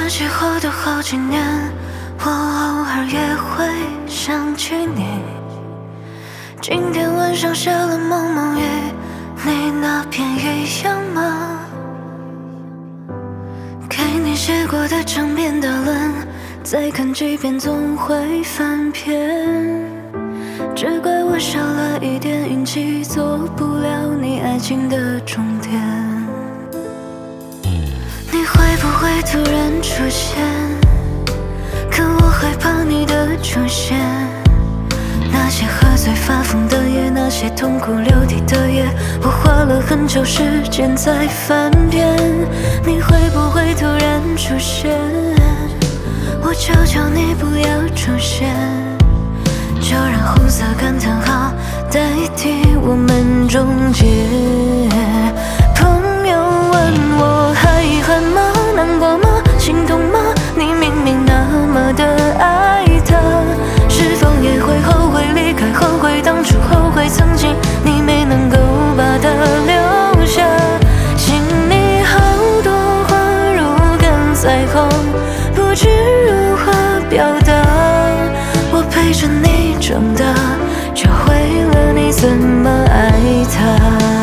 起后的好几年，我偶尔也会想起你。今天晚上下了蒙蒙雨，你那边一样吗？给你写过的长篇大论，再看几遍总会翻篇。只怪我少了一点运气，做不了你爱情的终点。你会不会突然出现？可我害怕你的出现。那些喝醉发疯的夜，那些痛哭流涕的夜，我花了很久时间在翻遍。你会不会突然出现？我求求你不要出现，就让红色感叹号代替我们终结。朋友问我还遗憾吗？难过吗？心痛吗？你明明那么的爱他，是否也会后悔离开，后悔当初，后悔曾经你没能够把他留下。心里好多话如鲠在喉，不知如何表达。我陪着你长大，教会了你怎么爱他。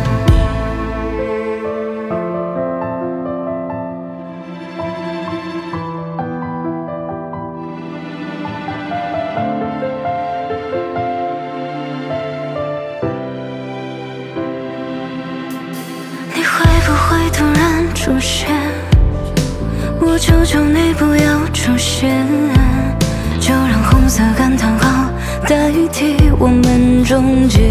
你会不会突然出现？我求求你不要出现，就让红色感叹号代替我们终结。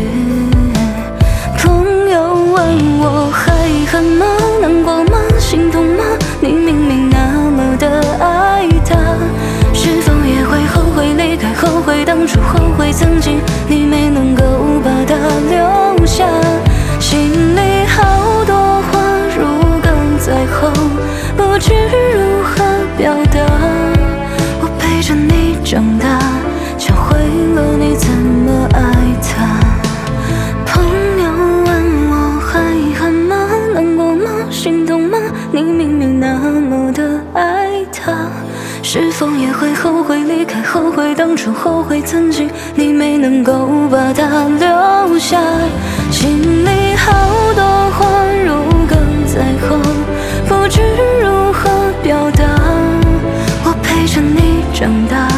朋友问我还遗憾吗？难过吗？心痛吗？你明明那么的爱他，是否也会后悔离开，后悔当初，后悔曾经你没能够把他留下。心里好多话如鲠在喉，不知如何表达。我陪着你长大，教会了你怎么爱他。朋友问我还遗憾吗？难过吗？心痛吗？你明明那么的爱他，是否也会后悔离开，后悔当初，后悔曾经你没能够把他留下。心里好多话如鲠在喉，不知如何表达。我陪着你长大，